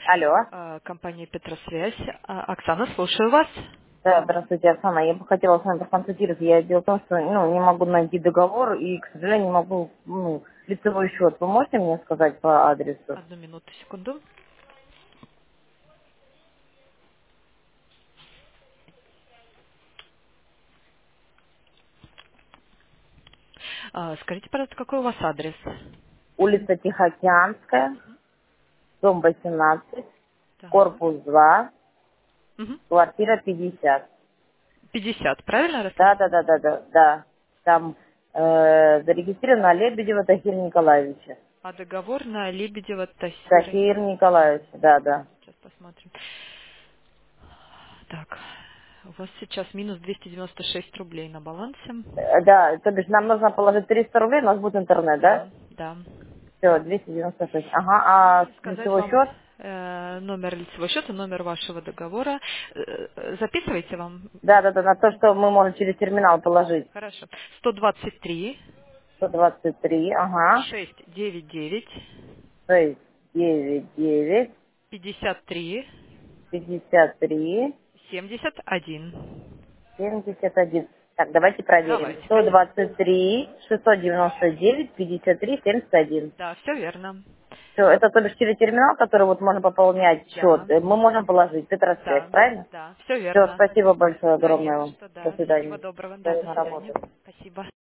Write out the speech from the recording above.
Алло. Компания Петросвязь. Оксана, слушаю вас. Да, здравствуйте, Оксана. Я бы хотела с вами проконсультироваться. Дело в том, что не могу найти договор и, к сожалению, не могу лицевой счет. Вы можете мне сказать по адресу? Одну минуту, секунду. Скажите, пожалуйста, какой у вас адрес? Улица Тихоокеанская, дом 18, Так. корпус 2, Мгм. квартира 50. 50, правильно Да, расслышала? да, да, да, да, да. Там зарегистрировано Лебедева Тахир Николаевича. А договор на Лебедева Тасира. Тахир Николаевич, да, да. Сейчас посмотрим. Так, у вас сейчас минус 296 рублей на балансе. Да, то бишь нам нужно положить 300 рублей, у нас будет интернет, да? Да, да. Все, 296. Ага, а И сказать лицевой вам счет? номер лицевого счета, номер вашего договора. Записывайте вам. Да, да, да, на то, что мы можем через терминал положить. Хорошо. 123 123, ага, 699 6, 9, 9, 53 53, 71. 71. Так, давайте проверим. Давайте. 123, 699, 53, 71. Да, все верно. Все, это то бишь через терминал, который вот можно пополнять счет, Да, мы можем положить. Петросвязь, да, правильно? да, все Все, верно. спасибо большое, Да, не огромное за вам. что, До да. Всего свидания. доброго, да, до Время свидания. работать. Спасибо.